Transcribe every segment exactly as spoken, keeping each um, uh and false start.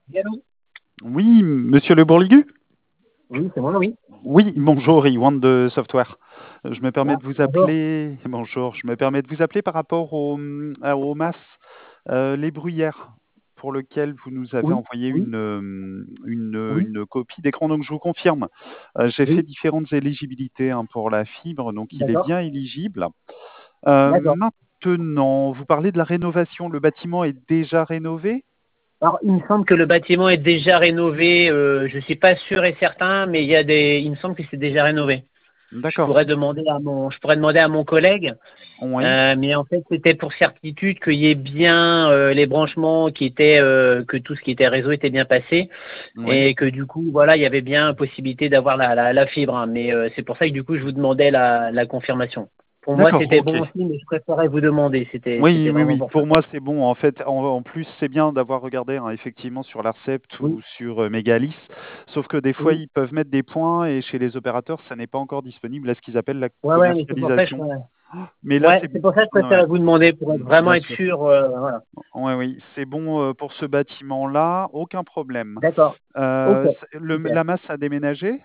Oui, allô? Oui, monsieur Le Bourligu? Oui, c'est moi, oui. Oui, bonjour, Iwan de Software. Je me permets Ah, de vous bonjour. appeler. Bonjour, je me permets de vous appeler par rapport au, hum, à- au MAS, euh, les bruyères, pour lequel vous nous avez Oui, envoyé oui, une, hum, une, oui, une copie d'écran. Donc, je vous confirme, euh, j'ai fait oui. différentes éligibilités hein, pour la fibre, donc il est D'accord, bien éligible. Euh, d'accord. maintenant, vous parlez de la rénovation. Le bâtiment est déjà rénové? Alors, il me semble que le bâtiment est déjà rénové. Euh, je suis pas sûr et certain, mais il y a des. Il me semble que c'est déjà rénové. Je D'accord. pourrais demander à mon, je pourrais demander à mon collègue, Oui, euh, mais en fait, c'était pour certitude qu'il y ait bien euh, les branchements qui étaient, euh, que tout ce qui était réseau était bien passé, oui. et que du coup, voilà, il y avait bien possibilité d'avoir la, la, la fibre. Hein. Mais euh, c'est pour ça que du coup, je vous demandais la, la confirmation. Pour moi, D'accord, c'était ok. bon aussi, mais je préférais vous demander. C'était, Oui, c'était oui, vraiment oui. pour ça. Pour moi, c'est bon. En fait, en, en plus, c'est bien d'avoir regardé hein, effectivement sur l'Arcept Oui, ou sur euh, Megalis. Sauf que des fois, oui. ils peuvent mettre des points et chez les opérateurs, ça n'est pas encore disponible à ce qu'ils appellent la Ouais, ouais, mais c'est pour ça que je, commercialisation. Mais là, ouais, c'est c'est bon. pour ça que je Ouais, ouais. préférais vous demander pour être Mm, vraiment bien être sûr. sûr. Euh, voilà. Ouais, oui, c'est bon euh, pour ce bâtiment-là. Aucun problème. D'accord. Ok. Euh, c'est- le, Super. la masse a déménagé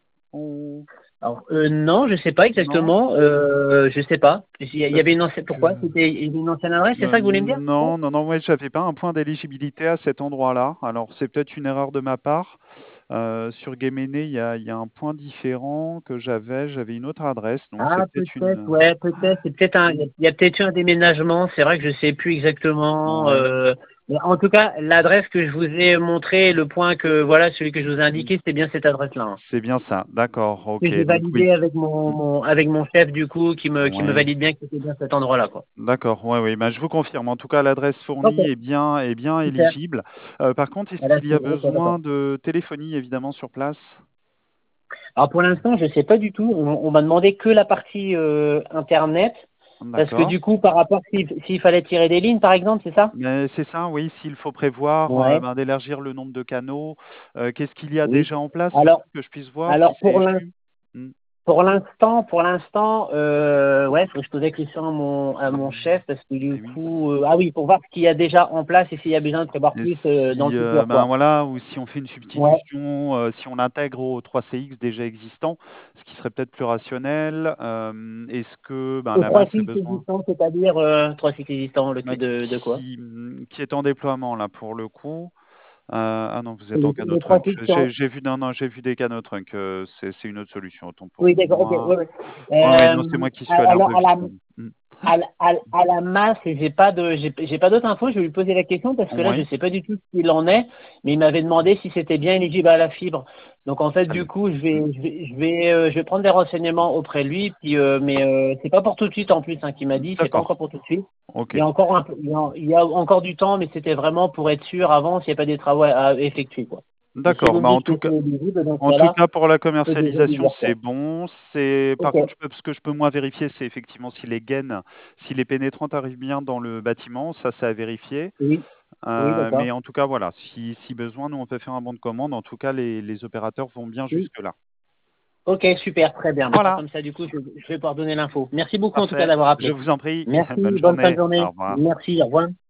ou Alors, euh, non, je sais pas non? exactement. Euh, je sais pas. Il y il y Parce avait une ancienne. Pourquoi? que C'était une ancienne adresse, c'est Euh, ça que vous voulez me dire? non, non, non, ouais, j'avais pas un point d'éligibilité à cet endroit-là. Alors, c'est peut-être une erreur de ma part. Euh, sur Guéméné, il y a, il y a un point différent que j'avais. J'avais une autre adresse, donc c'est Ah, peut-être peut-être, une. ouais, peut-être. C'est peut-être un. Il y a, une- il y a peut-être eu un déménagement. C'est vrai que je sais plus exactement. Ouais, Euh, mais en tout cas, l'adresse que je vous ai montrée, le point que voilà, celui que je vous ai mm, indiqué, c'était bien cette adresse-là. Hein. c'est bien ça. D'accord, Que ok. j'ai Donc oui. validé avec mon, Mm, mon avec mon chef du coup, qui me qui me ouais, valide bien que c'était bien cet endroit-là, quoi. d'accord, ouais, oui. Ben, je vous confirme. En tout cas, l'adresse Ok, fournie est bien, est bien super. éligible. Euh, par contre, est-ce Voilà, qu'il y c'est a ok, d'accord. besoin de téléphonie, évidemment, sur place? Alors pour l'instant, je sais pas du tout. On, on m'a demandé que la partie euh, internet, parce que D'accord. du coup, par rapport s'il s'il fallait tirer des lignes, par exemple, c'est ça? Mais c'est ça, oui, s'il faut prévoir euh, Ouais, ben, d'élargir le nombre de canaux, euh, qu'est-ce qu'il y a oui. déjà en place, Alors, peut-être que je puisse voir si alors c'est pour l'in- échu. Hmm. pour l'instant, pour l'instant, euh, ouais, faut que je pose la question à mon à mon Hmm. chef, parce que du Eh oui. coup, euh, ah oui, pour voir ce qu'il y a déjà en place et s'il y a besoin de prévoir Et plus euh, dans si, le euh, futur, ben quoi. voilà, ou si on fait une Ouais. substitution, euh, si on intègre au trois C X déjà existant, ce qui serait peut-être plus rationnel, euh, est-ce que ben, Aux la trois masse a cycles besoin existants, c'est-à-dire euh, trois cycles existants, le ben, de, de quoi? qui, hmm, qui est en déploiement là pour le coup? Euh, ah non, vous êtes en Les, les trois Canotrunk. cycles J'ai sont... j'ai vu, non, non, j'ai vu des Canotrunk. euh, c'est c'est une autre solution, autant pour Oui, d'accord, ok, oui, moi. oui. Ouais, ouais, non, c'est Euh, moi qui suis allé un alors, peu à la, vite. Mm. à, la- à, la à la masse, j'ai pas de, j'ai j'ai pas d'autres infos. Je vais lui poser la question parce que là, je Ouais, sais pas du tout ce qu'il en est. Mais il m'avait demandé si c'était bien éligible à la fibre. Donc en fait, très du bien. coup, je Mm. vais, je vais, je vais, euh, je vais prendre des renseignements auprès de lui. Puis, euh, mais euh, c'est pas pour tout de suite en plus. Hein, qu'il m'a dit, c'est pas encore D'accord. pour tout de suite. Ok. Il y a encore un peu, il y a, il y a encore du temps, mais c'était vraiment pour être sûr avant s'il n'y a pas des travaux à, à effectuer, quoi. Et si D'accord. vous me Bah, en dites que tout c'est cas, éligible, dans ce en tout cas-là, cas, pour la c'est déjà commercialisation, ouvert, c'est quoi. bon. C'est, par Ok. contre, je peux, ce que je peux moi vérifier, c'est effectivement si les gaines, si les pénétrantes arrivent bien dans le bâtiment. Ça, c'est à vérifier. Oui. Oui, Euh, d'accord. mais en tout cas, voilà. Si, si besoin, nous, on peut faire un bon de commande. En tout cas, les, les opérateurs vont bien Oui. jusque-là. Ok, super, très bien. Bon, bah, Voilà. comme ça, du coup, je, je vais pouvoir donner l'info. Merci beaucoup, en tout cas, Parfait. d'avoir Je appelé. vous en prie. Bonne Merci, bonne fin de journée. Au journée. revoir. Merci, au revoir.